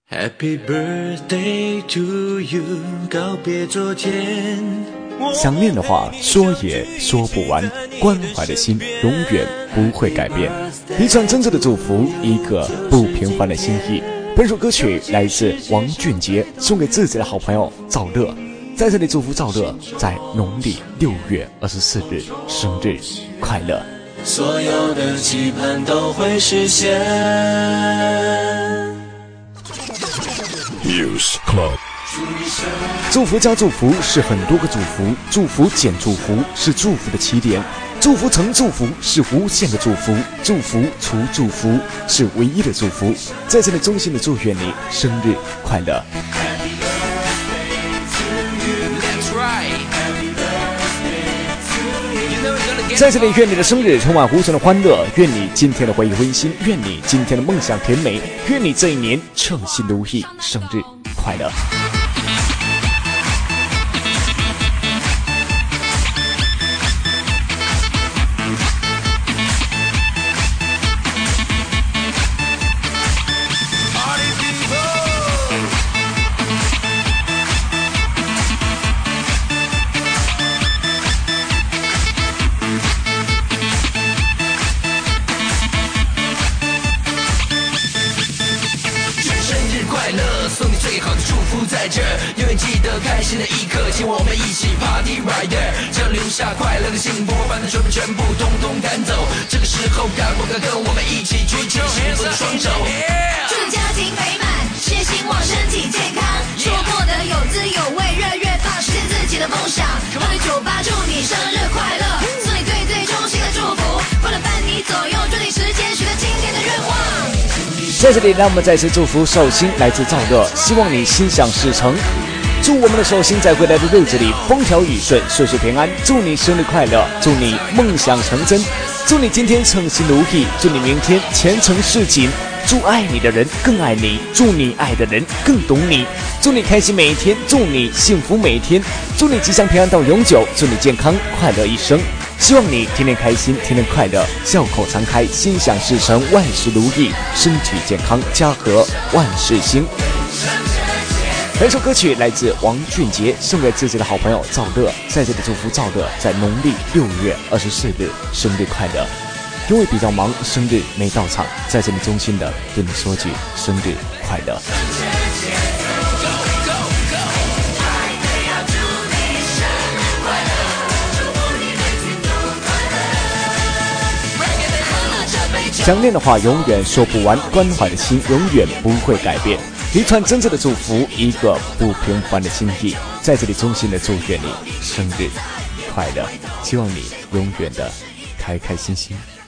Happy birthday to you， 告别昨天。 想念的话说也说不完，关怀的心永远不会改变。一串真挚的祝福，一个不平凡的心意。本首歌曲来自王俊杰，送给自己的好朋友赵乐。在这里祝福赵乐在农历6月24日生日快乐。 所有的期盼都会实现。 News Club。 祝福加祝福是很多个祝福，祝福减祝福是祝福的起点，祝福乘祝福是无限的祝福，祝福除祝福是唯一的祝福。在这里衷心的祝愿你生日快乐。在这里愿你的生日充满无穷的欢乐，愿你今天的回忆温馨，愿你今天的梦想甜美，愿你这一年称心如意，生日快乐。 送你最好的祝福在这，永远记得开心的一刻，请我们一起 party right there， 只要留下快乐的幸福，把烦恼全部统统赶走。这个时候赶快跟我们一起举起幸福的双手。 祝你家庭美满，事业兴旺，身体健康，生活过得有滋有味，越来越棒，实现自己的梦想。268祝你生日快乐，送你最最衷心的祝福，快乐伴你左右，抓紧时间许个今天的愿望。 在这里让我们再次祝福寿星来自赵乐，希望你心想事成，祝我们的寿星在未来的日子里风调雨顺，岁岁平安，祝你生日快乐，祝你梦想成真，祝你今天称心如意，祝你明天前程似锦，祝爱你的人更爱你，祝你爱的人更懂你，祝你开心每一天，祝你幸福每一天，祝你吉祥平安到永久，祝你健康快乐一生。希望你天天开心，天天快乐，笑口常开，心想事成，万事如意，身体健康，家和万事兴。本首歌曲来自王俊杰，送给自己的好朋友赵乐，在这里祝福赵乐在农历6月24日生日快乐。因为比较忙，生日没到场，在这里衷心的对你说句生日快乐。想念的话永远说不完，关怀的心永远不会改变。一串真挚的祝福，一个不平凡的心意，在这里衷心的祝愿你生日快乐，希望你永远的开开心心。